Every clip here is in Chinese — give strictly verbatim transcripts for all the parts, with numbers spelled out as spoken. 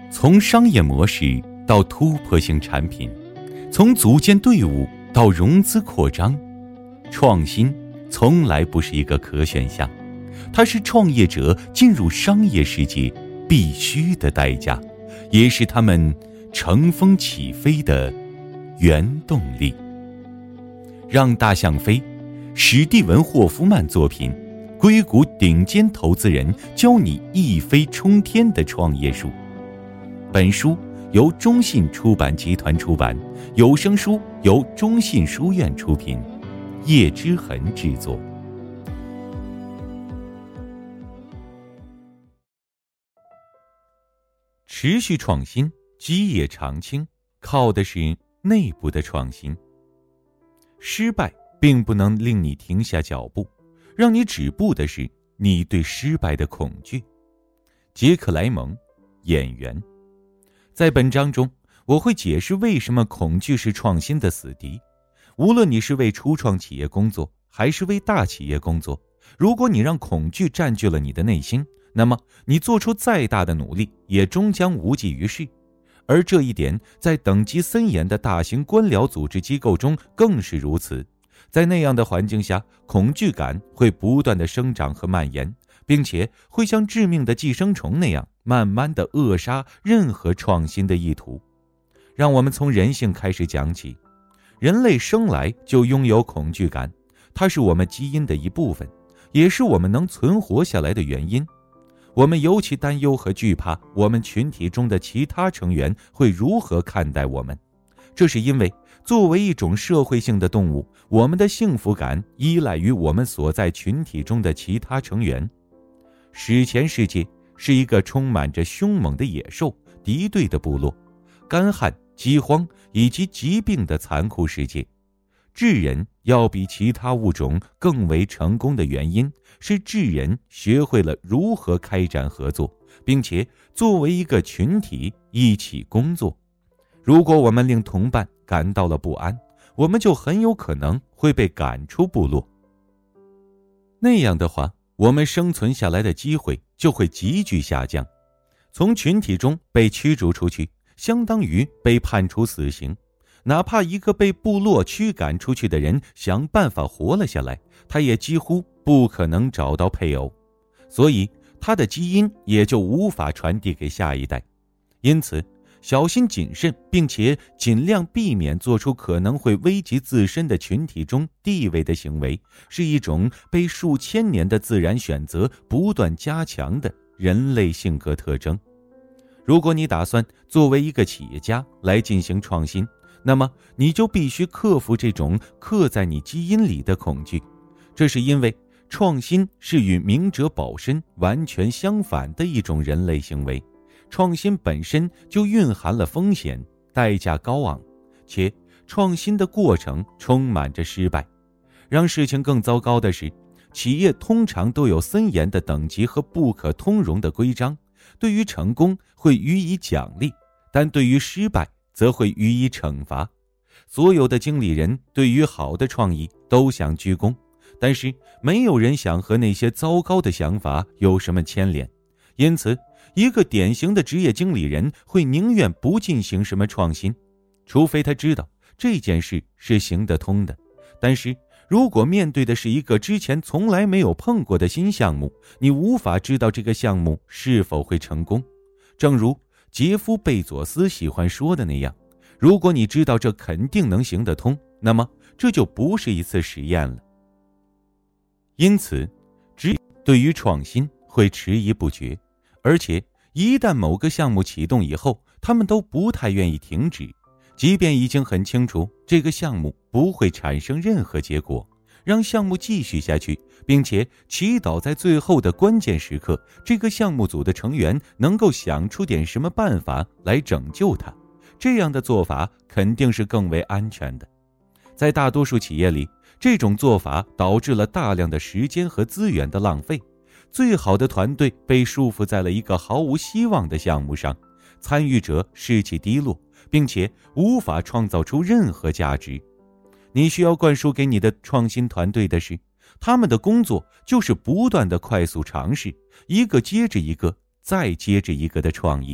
从商业模式到突破性产品，从组建队伍到融资扩张，创新从来不是一个可选项，它是创业者进入商业世界必须的代价，也是他们乘风起飞的原动力。让大象飞，史蒂文·霍夫曼作品，硅谷顶尖投资人教你一飞冲天的创业术。本书由中信出版集团出版，有声书由中信书院出品，叶之痕制作。持续创新，基业长青，靠的是内部的创新。失败并不能令你停下脚步，让你止步的是你对失败的恐惧。杰克·莱蒙，演员。在本章中，我会解释为什么恐惧是创新的死敌。无论你是为初创企业工作，还是为大企业工作，如果你让恐惧占据了你的内心，那么你做出再大的努力，也终将无济于事。而这一点在等级森严的大型官僚组织机构中更是如此。在那样的环境下，恐惧感会不断的生长和蔓延，并且会像致命的寄生虫那样慢慢地扼杀任何创新的意图。让我们从人性开始讲起。人类生来就拥有恐惧感，它是我们基因的一部分，也是我们能存活下来的原因。我们尤其担忧和惧怕我们群体中的其他成员会如何看待我们，这是因为作为一种社会性的动物，我们的幸福感依赖于我们所在群体中的其他成员。史前世界是一个充满着凶猛的野兽、敌对的部落、干旱、饥荒以及疾病的残酷世界。智人要比其他物种更为成功的原因是智人学会了如何开展合作，并且作为一个群体一起工作。如果我们令同伴感到了不安，我们就很有可能会被赶出部落。那样的话，我们生存下来的机会就会急剧下降。从群体中被驱逐出去，相当于被判处死刑。哪怕一个被部落驱赶出去的人想办法活了下来，他也几乎不可能找到配偶，所以他的基因也就无法传递给下一代。因此，小心谨慎，并且尽量避免做出可能会危及自身的群体中地位的行为，是一种被数千年的自然选择不断加强的人类性格特征。如果你打算作为一个企业家来进行创新，那么你就必须克服这种刻在你基因里的恐惧。这是因为创新是与明哲保身完全相反的一种人类行为。创新本身就蕴含了风险，代价高昂，且创新的过程充满着失败。让事情更糟糕的是，企业通常都有森严的等级和不可通融的规章，对于成功会予以奖励，但对于失败则会予以惩罚。所有的经理人对于好的创意都想鞠躬，但是没有人想和那些糟糕的想法有什么牵连。因此，一个典型的职业经理人会宁愿不进行什么创新，除非他知道这件事是行得通的。但是如果面对的是一个之前从来没有碰过的新项目，你无法知道这个项目是否会成功。正如杰夫·贝佐斯喜欢说的那样，如果你知道这肯定能行得通，那么这就不是一次实验了。因此，职业对于创新会迟疑不决，而且一旦某个项目启动以后，他们都不太愿意停止，即便已经很清楚这个项目不会产生任何结果，让项目继续下去，并且祈祷在最后的关键时刻，这个项目组的成员能够想出点什么办法来拯救它。这样的做法肯定是更为安全的。在大多数企业里，这种做法导致了大量的时间和资源的浪费。最好的团队被束缚在了一个毫无希望的项目上，参与者士气低落，并且无法创造出任何价值。你需要灌输给你的创新团队的是，他们的工作就是不断的快速尝试，一个接着一个，再接着一个的创意。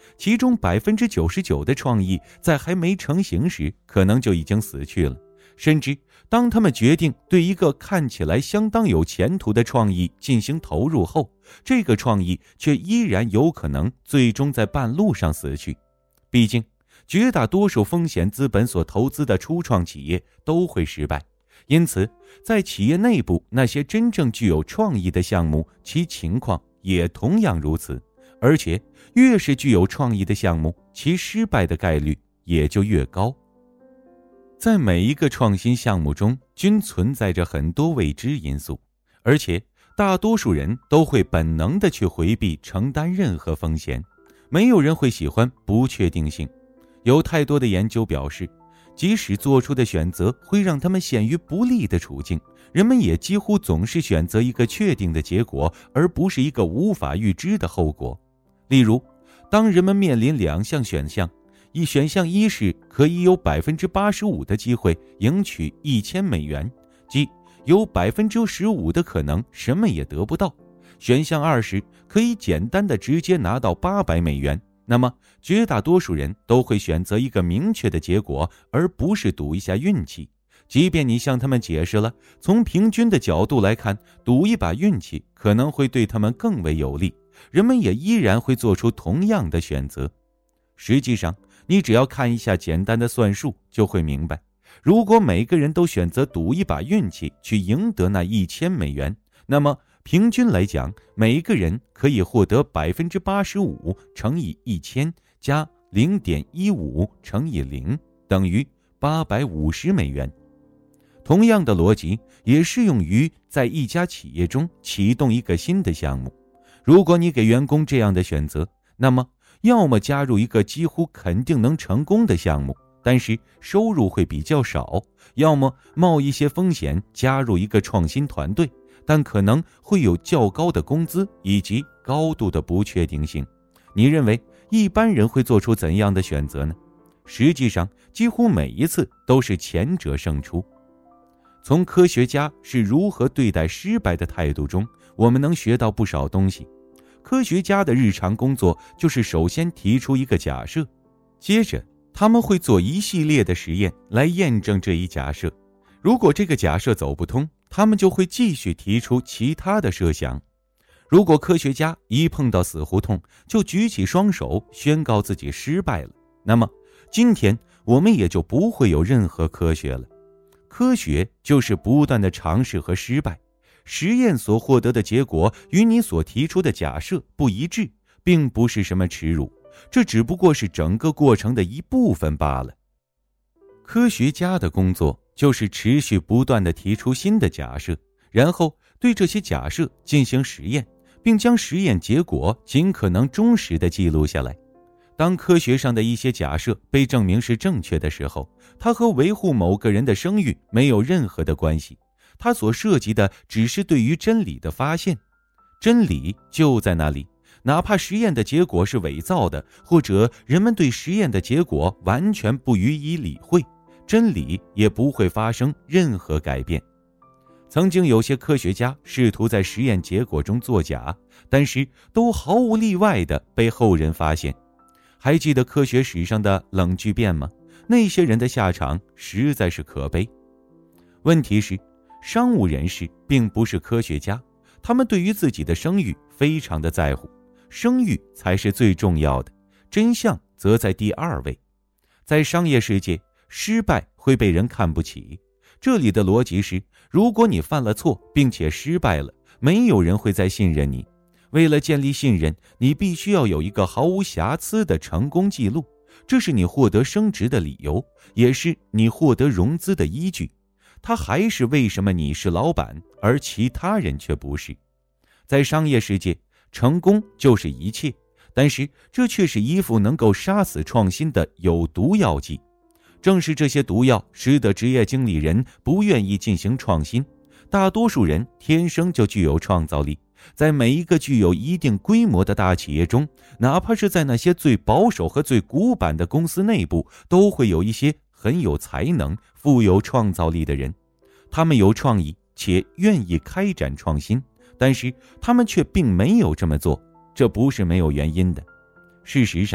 其中 百分之九十九 的创意在还没成型时可能就已经死去了，甚至当他们决定对一个看起来相当有前途的创意进行投入后，这个创意却依然有可能最终在半路上死去。毕竟绝大多数风险资本所投资的初创企业都会失败，因此在企业内部那些真正具有创意的项目，其情况也同样如此。而且越是具有创意的项目，其失败的概率也就越高。在每一个创新项目中均存在着很多未知因素，而且大多数人都会本能地去回避承担任何风险，没有人会喜欢不确定性。有太多的研究表示，即使做出的选择会让他们陷于不利的处境，人们也几乎总是选择一个确定的结果，而不是一个无法预知的后果。例如，当人们面临两项选项，一选项一是可以有 百分之八十五 的机会赢取一千美元，即有 百分之十五 的可能什么也得不到；选项二是可以简单的直接拿到八百美元，那么绝大多数人都会选择一个明确的结果，而不是赌一下运气。即便你向他们解释了，从平均的角度来看，赌一把运气可能会对他们更为有利，人们也依然会做出同样的选择。实际上，你只要看一下简单的算术，就会明白，如果每个人都选择赌一把运气去赢得那一千美元，那么平均来讲，每个人可以获得 百分之八十五 乘以一千加 零点一五 乘以零等于八百五十美元。同样的逻辑也适用于在一家企业中启动一个新的项目。如果你给员工这样的选择，那么要么加入一个几乎肯定能成功的项目，但是收入会比较少，要么冒一些风险加入一个创新团队，但可能会有较高的工资以及高度的不确定性。你认为一般人会做出怎样的选择呢？实际上，几乎每一次都是前者胜出。从科学家是如何对待失败的态度中，我们能学到不少东西。科学家的日常工作就是首先提出一个假设，接着他们会做一系列的实验来验证这一假设。如果这个假设走不通，他们就会继续提出其他的设想。如果科学家一碰到死胡同就举起双手宣告自己失败了，那么今天我们也就不会有任何科学了。科学就是不断的尝试和失败，实验所获得的结果与你所提出的假设不一致，并不是什么耻辱，这只不过是整个过程的一部分罢了。科学家的工作就是持续不断地提出新的假设，然后对这些假设进行实验，并将实验结果尽可能忠实地记录下来。当科学上的一些假设被证明是正确的时候，它和维护某个人的声誉没有任何的关系，它所涉及的只是对于真理的发现。真理就在那里，哪怕实验的结果是伪造的，或者人们对实验的结果完全不予以理会，真理也不会发生任何改变。曾经有些科学家试图在实验结果中作假，但是都毫无例外地被后人发现。还记得科学史上的冷聚变吗？那些人的下场实在是可悲。问题是，商务人士并不是科学家，他们对于自己的声誉非常的在乎，声誉才是最重要的，真相则在第二位。在商业世界，失败会被人看不起。这里的逻辑是，如果你犯了错并且失败了，没有人会再信任你。为了建立信任，你必须要有一个毫无瑕疵的成功记录，这是你获得升职的理由，也是你获得融资的依据。它还是为什么你是老板，而其他人却不是。在商业世界，成功就是一切，但是这却是一副能够杀死创新的有毒药剂。正是这些毒药使得职业经理人不愿意进行创新。大多数人天生就具有创造力，在每一个具有一定规模的大企业中，哪怕是在那些最保守和最古板的公司内部，都会有一些很有才能、富有创造力的人。他们有创意且愿意开展创新，但是他们却并没有这么做，这不是没有原因的。事实上，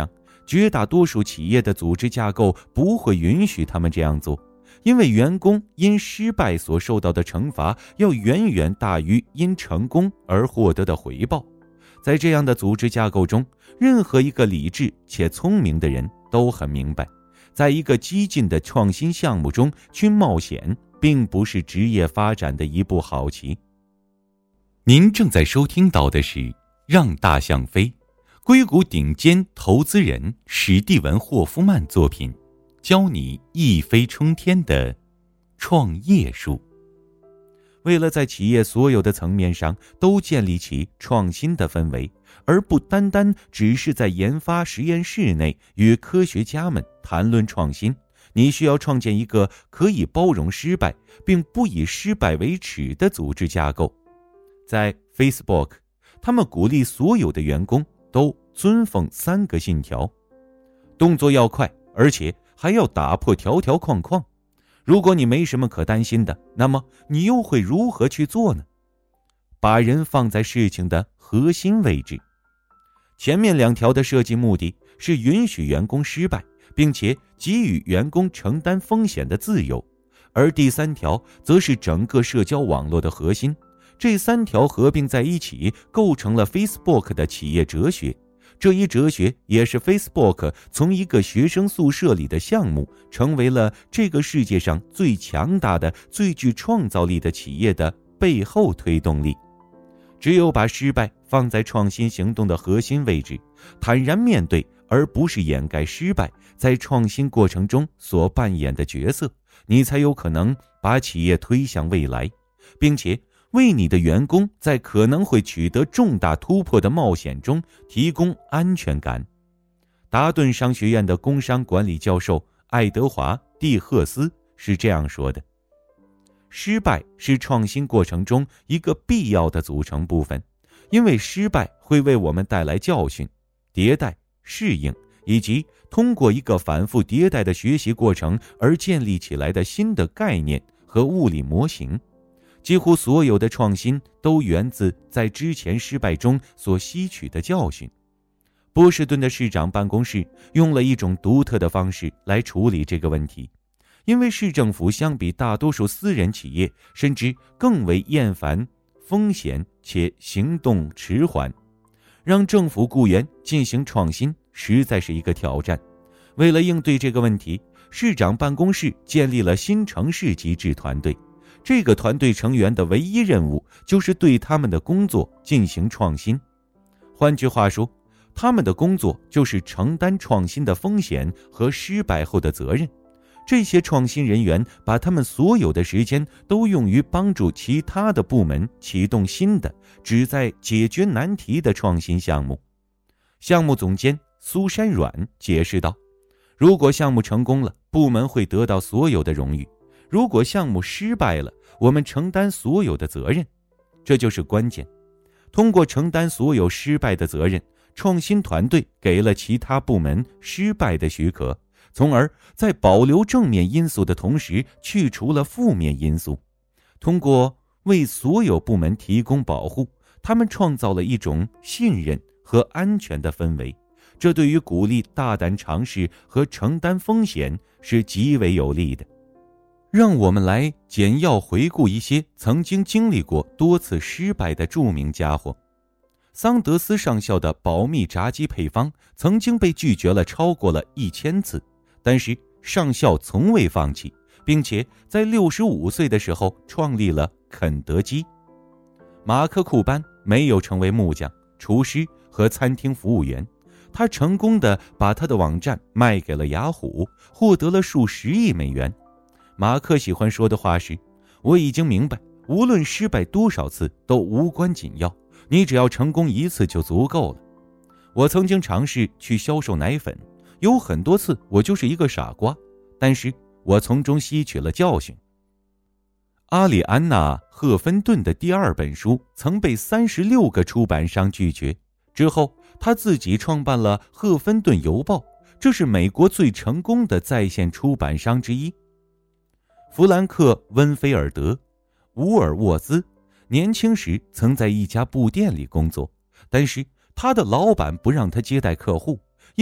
绝大多数企业的组织架构不会允许他们这样做，因为员工因失败所受到的惩罚要远远大于因成功而获得的回报。在这样的组织架构中，任何一个理智且聪明的人都很明白，在一个激进的创新项目中去冒险，并不是职业发展的一步好棋。您正在收听到的是《让大象飞》，硅谷顶尖投资人史蒂文·霍夫曼作品，教你一飞冲天的创业术。为了在企业所有的层面上都建立起创新的氛围，而不单单只是在研发实验室内与科学家们谈论创新，你需要创建一个可以包容失败并不以失败为耻的组织架构。在 Facebook， 他们鼓励所有的员工都遵奉三个信条：动作要快，而且还要打破条条框框。如果你没什么可担心的，那么你又会如何去做呢？把人放在事情的核心位置。前面两条的设计目的是允许员工失败，并且给予员工承担风险的自由，而第三条则是整个社交网络的核心。这三条合并在一起，构成了 Facebook 的企业哲学。这一哲学也是 Facebook 从一个学生宿舍里的项目，成为了这个世界上最强大的、最具创造力的企业的背后推动力。只有把失败放在创新行动的核心位置，坦然面对，而不是掩盖失败在创新过程中所扮演的角色，你才有可能把企业推向未来，并且为你的员工在可能会取得重大突破的冒险中提供安全感。达顿商学院的工商管理教授爱德华·蒂赫斯是这样说的：失败是创新过程中一个必要的组成部分，因为失败会为我们带来教训、迭代、适应，以及通过一个反复迭代的学习过程而建立起来的新的概念和物理模型。几乎所有的创新都源自在之前失败中所吸取的教训。波士顿的市长办公室用了一种独特的方式来处理这个问题，因为市政府相比大多数私人企业甚至更为厌烦风险且行动迟缓，让政府雇员进行创新实在是一个挑战。为了应对这个问题，市长办公室建立了新城市机制团队。这个团队成员的唯一任务就是对他们的工作进行创新。换句话说，他们的工作就是承担创新的风险和失败后的责任。这些创新人员把他们所有的时间都用于帮助其他的部门启动新的、旨在解决难题的创新项目。项目总监苏珊阮解释道：如果项目成功了，部门会得到所有的荣誉；如果项目失败了，我们承担所有的责任。这就是关键。通过承担所有失败的责任，创新团队给了其他部门失败的许可，从而在保留正面因素的同时去除了负面因素。通过为所有部门提供保护，他们创造了一种信任和安全的氛围，这对于鼓励大胆尝试和承担风险是极为有利的。让我们来简要回顾一些曾经经历过多次失败的著名家伙。桑德斯上校的保密炸鸡配方曾经被拒绝了超过了一千次，但是上校从未放弃，并且在六十五岁的时候创立了肯德基。马克·库班没有成为木匠、厨师和餐厅服务员，他成功地把他的网站卖给了雅虎，获得了数十亿美元。马克喜欢说的话是：我已经明白，无论失败多少次都无关紧要，你只要成功一次就足够了。我曾经尝试去销售奶粉，有很多次我就是一个傻瓜，但是我从中吸取了教训。阿里安娜·赫芬顿的第二本书曾被三十六个出版商拒绝，之后他自己创办了赫芬顿邮报，这是美国最成功的在线出版商之一。弗兰克·温菲尔德·伍尔沃兹年轻时曾在一家布店里工作，但是他的老板不让他接待客户，因为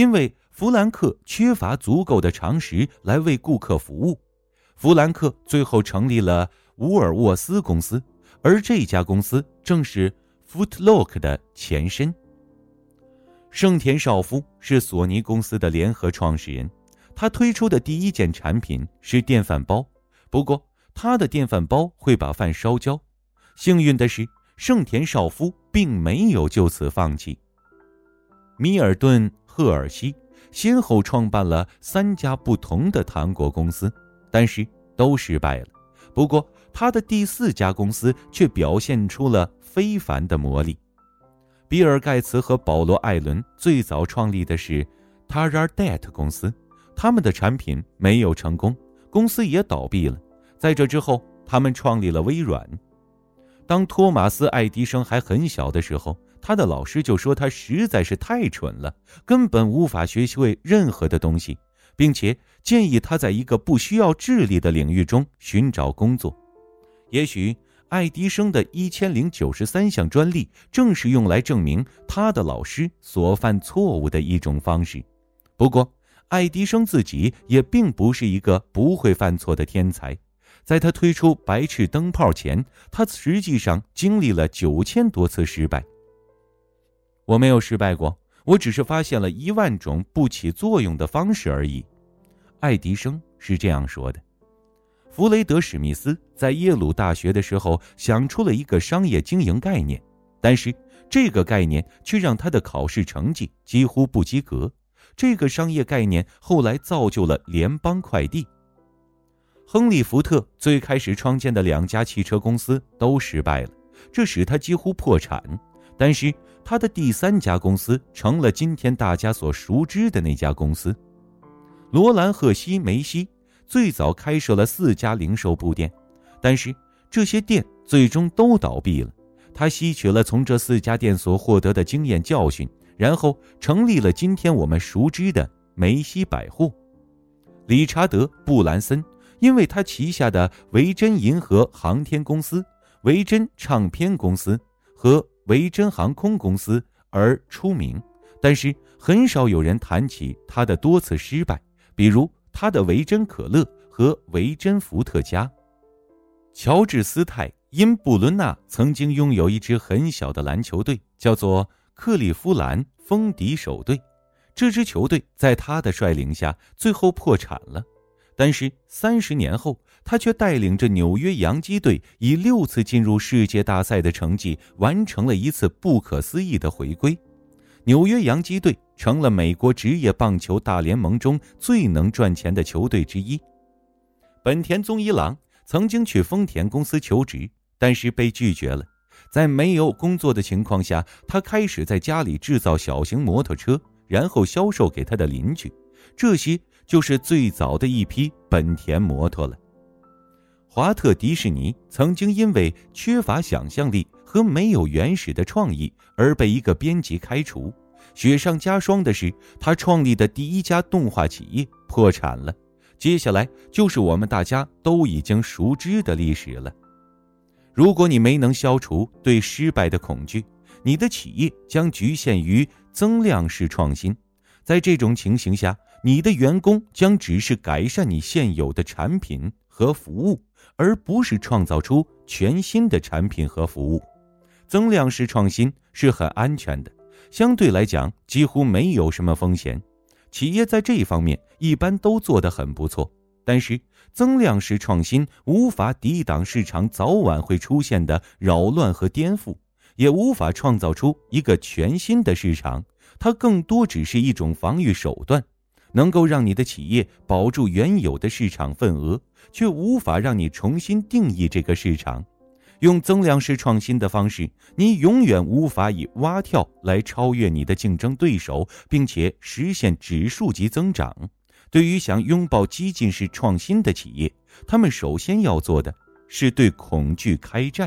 弗兰克缺乏足够的常识来为顾客服务。弗兰克最后成立了沃尔沃斯公司，而这家公司正是 Footlock 的前身。盛田昭夫是索尼公司的联合创始人，他推出的第一件产品是电饭煲，不过他的电饭煲会把饭烧焦。幸运的是，盛田昭夫并没有就此放弃。米尔顿·赫尔西先后创办了三家不同的糖果公司，但是都失败了。不过他的第四家公司却表现出了非凡的魔力。比尔·盖茨和保罗·艾伦最早创立的是 Taradet 公司，他们的产品没有成功，公司也倒闭了。在这之后，他们创立了微软。当托马斯·爱迪生还很小的时候，他的老师就说他实在是太蠢了，根本无法学会任何的东西，并且建议他在一个不需要智力的领域中寻找工作。也许爱迪生的一千零九十三项专利正是用来证明他的老师所犯错误的一种方式。不过爱迪生自己也并不是一个不会犯错的天才，在他推出白炽灯泡前，他实际上经历了九千多次失败。我没有失败过，我只是发现了一万种不起作用的方式而已。爱迪生是这样说的。弗雷德·史密斯在耶鲁大学的时候想出了一个商业经营概念，但是这个概念却让他的考试成绩几乎不及格。这个商业概念后来造就了联邦快递。亨利·福特最开始创建的两家汽车公司都失败了，这使他几乎破产。但是他的第三家公司成了今天大家所熟知的那家公司。罗兰·赫西梅西最早开设了四家零售部店，但是这些店最终都倒闭了。他吸取了从这四家店所获得的经验教训，然后成立了今天我们熟知的梅西百货。理查德·布兰森因为他旗下的维珍银河航天公司、维珍唱片公司和维珍航空公司而出名，但是很少有人谈起他的多次失败，比如他的维珍可乐和维珍伏特加。乔治斯泰因布伦纳曾经拥有一支很小的篮球队，叫做克利夫兰风笛手队。这支球队在他的率领下最后破产了，但是三十年后，他却带领着纽约洋基队以六次进入世界大赛的成绩，完成了一次不可思议的回归。纽约洋基队成了美国职业棒球大联盟中最能赚钱的球队之一。本田宗一郎曾经去丰田公司求职，但是被拒绝了。在没有工作的情况下，他开始在家里制造小型摩托车，然后销售给他的邻居。这些就是最早的一批本田摩托了。华特迪士尼曾经因为缺乏想象力和没有原始的创意而被一个编辑开除。雪上加霜的是，他创立的第一家动画企业破产了。接下来就是我们大家都已经熟知的历史了。如果你没能消除对失败的恐惧，你的企业将局限于增量式创新。在这种情形下，你的员工将只是改善你现有的产品和服务，而不是创造出全新的产品和服务。增量式创新是很安全的，相对来讲几乎没有什么风险。企业在这一方面一般都做得很不错，但是增量式创新无法抵挡市场早晚会出现的扰乱和颠覆，也无法创造出一个全新的市场，它更多只是一种防御手段，能够让你的企业保住原有的市场份额，却无法让你重新定义这个市场。用增量式创新的方式，你永远无法以蛙跳来超越你的竞争对手，并且实现指数级增长。对于想拥抱激进式创新的企业，他们首先要做的是对恐惧开战。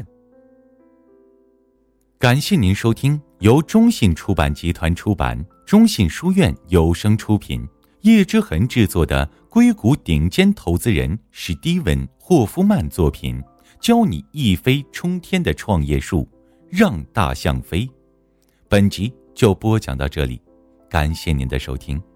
感谢您收听由中信出版集团出版，中信书院有声出品，叶之痕制作的硅谷顶尖投资人史蒂文·霍夫曼作品，教你一飞冲天的创业术，让大象飞。本集就播讲到这里，感谢您的收听。